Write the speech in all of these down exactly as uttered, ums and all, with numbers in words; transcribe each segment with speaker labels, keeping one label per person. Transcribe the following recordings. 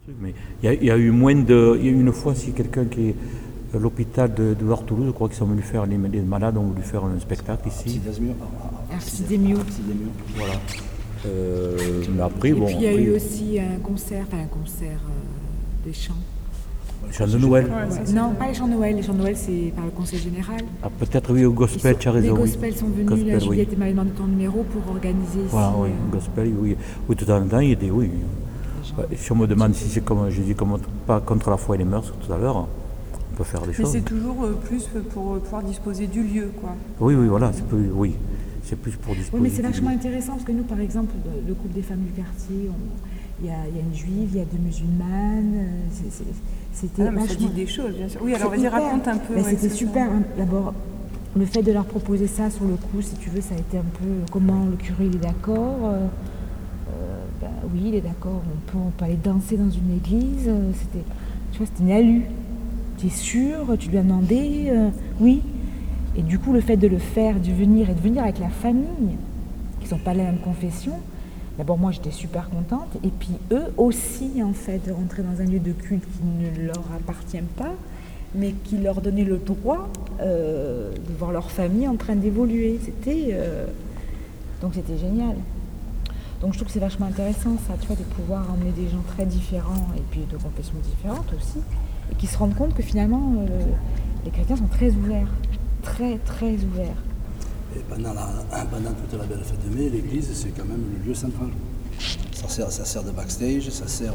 Speaker 1: Mais il y, y a eu moins de. Il y a eu une fois, si quelqu'un qui est à l'hôpital de, de Toulouse, je crois qu'ils sont venus faire les, les malades, ont voulu faire un spectacle ici.
Speaker 2: Arcidémio.
Speaker 1: Voilà. Euh, mais après,
Speaker 2: Et
Speaker 1: bon.
Speaker 2: puis il y a
Speaker 1: après,
Speaker 2: eu aussi un concert, enfin un concert euh, des chants.
Speaker 1: les chants de Noël.
Speaker 2: Ouais, non, pas les chants de Noël. Les chants de Noël, c'est par le conseil général.
Speaker 1: Ah, peut-être oui, au gospel, tu as raison.
Speaker 2: Les
Speaker 1: oui.
Speaker 2: gospels sont venus,
Speaker 1: Gospel,
Speaker 2: la Juliette
Speaker 1: oui.
Speaker 2: m'avait demandé ton numéro pour organiser ici.
Speaker 1: Voilà, oui,
Speaker 2: euh,
Speaker 1: gospel, oui. Oui, tout en temps, il y a des. Oui. Ouais, si on me demande si c'est comme. Je dis comme pas contre la foi et les mœurs tout à l'heure, on peut faire des
Speaker 3: Mais
Speaker 1: choses.
Speaker 3: c'est toujours euh, plus pour pouvoir disposer du lieu, quoi.
Speaker 1: Oui, oui, voilà, c'est plus. Oui. C'est plus pour disposer.
Speaker 2: Oui, mais c'est vachement intéressant parce que nous, par exemple, le groupe des femmes du quartier, il y, y a une juive, il y a deux musulmanes. C'était
Speaker 3: ah, mais
Speaker 2: vachement...
Speaker 3: ça dit des choses, bien sûr. Oui, alors vas-y, raconte un peu.
Speaker 2: Ouais,
Speaker 3: ouais,
Speaker 2: c'était super. Hein. D'abord, le fait de leur proposer ça sur le coup, si tu veux, ça a été un peu comment le curé il est d'accord. Euh, euh, ben, oui, il est d'accord. On peut, on peut aller danser dans une église. C'était, tu vois, c'était une alu. Tu es sûr? Tu lui as demandé? euh, Oui. Et du coup, le fait de le faire, de venir et de venir avec la famille, qui ne sont pas de la même confession, d'abord moi j'étais super contente, et puis eux aussi en fait, de rentrer dans un lieu de culte qui ne leur appartient pas, mais qui leur donnait le droit euh, de voir leur famille en train d'évoluer. C'était, euh... donc c'était génial. Donc je trouve que c'est vachement intéressant ça, tu vois, de pouvoir emmener des gens très différents, et puis de confessions différentes aussi, et qui se rendent compte que finalement euh, les chrétiens sont très ouverts. Très très ouvert.
Speaker 4: Et pendant, la, pendant toute la belle fête de mai, l'église c'est quand même le lieu central. Ça sert, ça sert de backstage, ça sert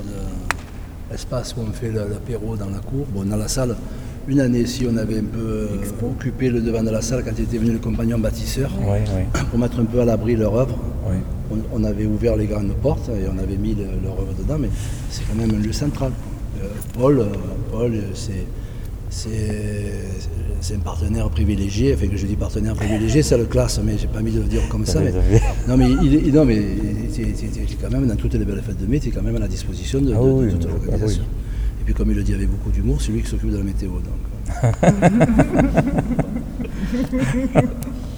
Speaker 4: d'espace où on fait l'apéro dans la cour. Bon, dans la salle, une année ici on avait un peu Expo. occupé le devant de la salle quand était venu le compagnon bâtisseur
Speaker 1: oui, oui.
Speaker 4: pour mettre un peu à l'abri leur œuvre.
Speaker 1: Oui.
Speaker 4: On, on avait ouvert les grandes portes et on avait mis le, leur œuvre dedans, mais c'est quand même un lieu central. Euh, Paul, Paul c'est. C'est un partenaire privilégié, enfin que je dis partenaire privilégié, c'est le classe, mais j'ai pas envie de le dire comme ça. Mais, non mais il non mais tu es quand même dans toutes les belles fêtes de mai, tu es quand même à la disposition de, ah de, oui, de toute l'organisation. Ah oui. Et puis comme il le dit avec beaucoup d'humour, c'est lui qui s'occupe de la météo. Donc.